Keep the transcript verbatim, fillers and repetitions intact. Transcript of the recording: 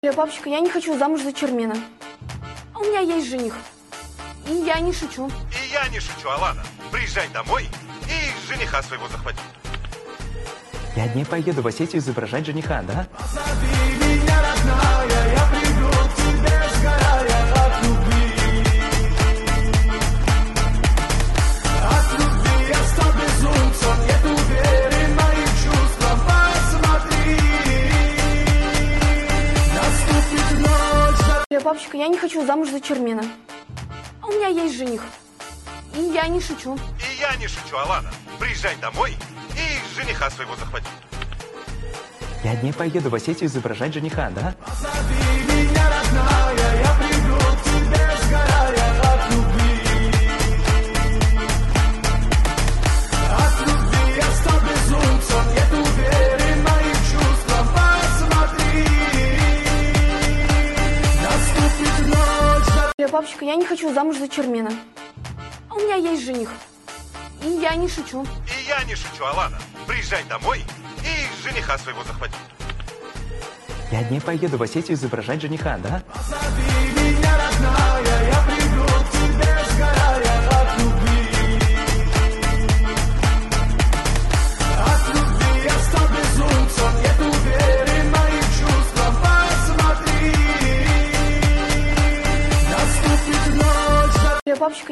Папочка, я не хочу замуж за Чермена. А у меня есть жених. И я не шучу. И я не шучу, Алана. Приезжай домой и жениха своего захвати. Пять дней поеду в Осетию изображать жениха, да? Позови меня, родная, я приду к тебе, сгорая от любви. От любви я стал безумцем, нет уверен в моих чувствах. Посмотри, наступит ночь. Папочка, я не хочу замуж за Чермена. А у меня есть жених. И я не шучу. И я не шучу, Алана. Приезжай домой и жениха своего захвати. Пять дней поеду в Осетию изображать жениха, да? Позови меня, родная, я приду к тебе, сгорая от любви. От любви я стал безумцем, нет уверен в моих чувствах. Посмотри, наступит ночь. Папочка, я не хочу замуж за Чермена. А у меня есть жених. И я не шучу. И я не шучу, Алана. Приезжай домой и жениха своего захвати. Пять дней поеду в Осетию изображать жениха, да? Позови меня, родная, я приду к тебе, сгорая от любви. От любви я стал безумцем, нет уверен в моих чувствах. Посмотри, наступит ночь. Папочка,